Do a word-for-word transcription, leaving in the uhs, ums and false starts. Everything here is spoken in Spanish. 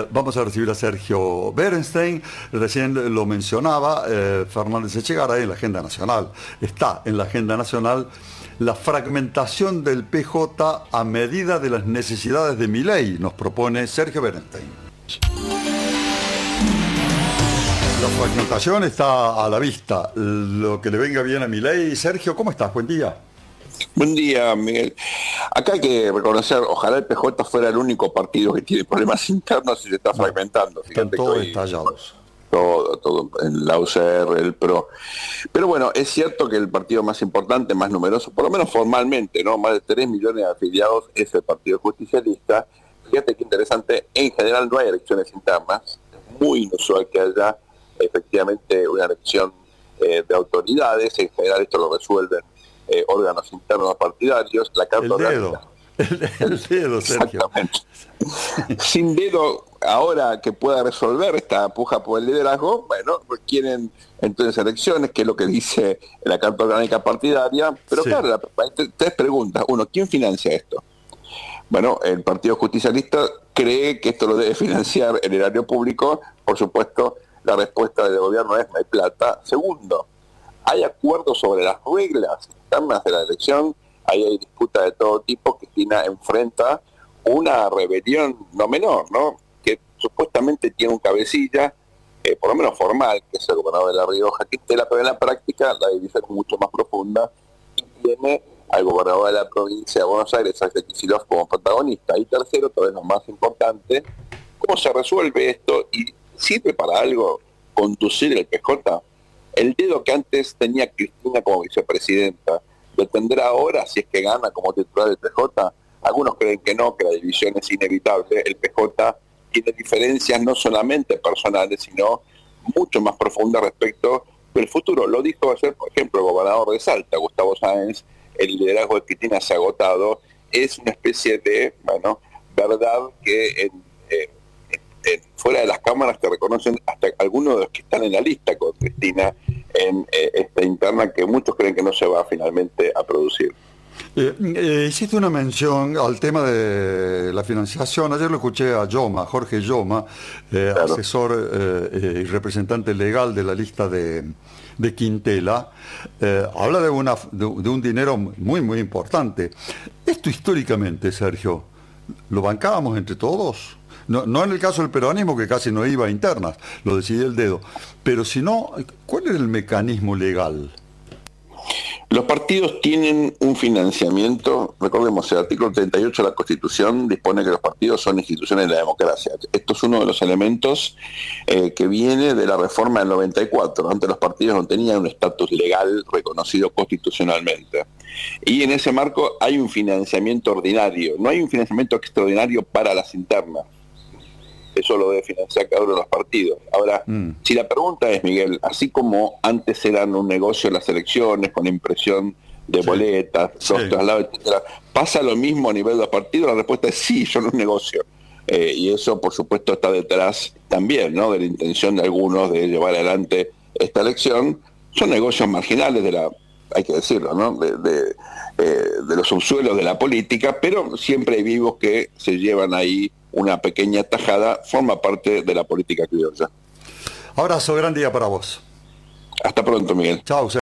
vamos a recibir a Sergio Berenstein. Recién lo mencionaba eh, Fernández Echegaray en la agenda nacional. Está en la agenda nacional la fragmentación del P J a medida de las necesidades de Milei, nos propone Sergio Berenstein. La fragmentación está a la vista. Lo que le venga bien a Milei. Sergio, ¿cómo estás? Buen día. Buen día, Miguel. Acá hay que reconocer, ojalá el P J fuera el único partido que tiene problemas internos y se está fragmentando. Están todos estallados. Todo, todo, en la U C R, el P R O. Pero bueno, es cierto que el partido más importante, más numeroso, por lo menos formalmente, ¿no? Más de tres millones de afiliados, es el Partido Justicialista. Fíjate qué interesante, en general no hay elecciones internas. Es muy inusual que haya efectivamente una elección eh, de autoridades. En general esto lo resuelven eh, órganos internos partidarios. La carta el dedo, el, el dedo, Sergio. Exactamente. Sin dedo, ahora que pueda resolver esta puja por el liderazgo, bueno, requieren entonces elecciones, que es lo que dice la Carta Orgánica Partidaria. Pero sí, claro, hay tres preguntas. Uno, ¿quién financia esto? Bueno, el Partido Justicialista cree que esto lo debe financiar el erario público. Por supuesto, la respuesta del gobierno es no hay plata. Segundo, hay acuerdos sobre las reglas internas de la elección. Ahí hay disputas de todo tipo. Cristina enfrenta una rebelión no menor, ¿no? Que supuestamente tiene un cabecilla, eh, por lo menos formal, que es el gobernador de La Rioja, Quintela, pero en la práctica la división es mucho más profunda y tiene al gobernador de la provincia de Buenos Aires, Axel Kicillof, como protagonista. Y tercero, todavía lo más importante, ¿cómo se resuelve esto? Y sirve para algo conducir el P J. El dedo que antes tenía Cristina como vicepresidenta, ¿lo tendrá ahora si es que gana como titular del P J? Algunos creen que no, que la división es inevitable. El P J tiene diferencias no solamente personales, sino mucho más profundas respecto del futuro. Lo dijo ayer, por ejemplo, el gobernador de Salta, Gustavo Sáenz. El liderazgo de Cristina se ha agotado. Es una especie de, bueno, verdad que en, eh, en, en, fuera de las cámaras te reconocen hasta algunos de los que están en la lista con Cristina en eh, esta interna que muchos creen que no se va finalmente a producir. Eh, eh, hiciste una mención al tema de la financiación. Ayer lo escuché a Yoma, Jorge Yoma, eh, claro. asesor eh, eh, y representante legal de la lista de, de Quintela. Eh, habla de, una, de, de un dinero muy, muy importante. Esto históricamente, Sergio, ¿lo bancábamos entre todos? No, no en el caso del peronismo, que casi no iba a internas, lo decidía el dedo. Pero si no, ¿cuál era el mecanismo legal? Los partidos tienen un financiamiento. Recordemos, el artículo treinta y ocho de la Constitución dispone que los partidos son instituciones de la democracia. Esto es uno de los elementos eh, que viene de la reforma del noventa y cuatro. Antes los partidos no tenían un estatus legal reconocido constitucionalmente. Y en ese marco hay un financiamiento ordinario. No hay un financiamiento extraordinario para las internas. Eso lo debe financiar cada uno de los partidos. Ahora, mm. si la pregunta es, Miguel, así como antes eran un negocio las elecciones, con impresión de sí. boletas, sí. los traslados, etcétera, ¿pasa lo mismo a nivel de los partidos? La respuesta es sí, son un negocio. Eh, y eso, por supuesto, está detrás también, ¿no?, de la intención de algunos de llevar adelante esta elección. Son negocios marginales de la, hay que decirlo, ¿no?, de, de, eh, de los subsuelos de la política, pero siempre hay vivos que se llevan ahí una pequeña tajada, forma parte de la política criolla. Abrazo, gran día para vos. Hasta pronto, Miguel. Chao.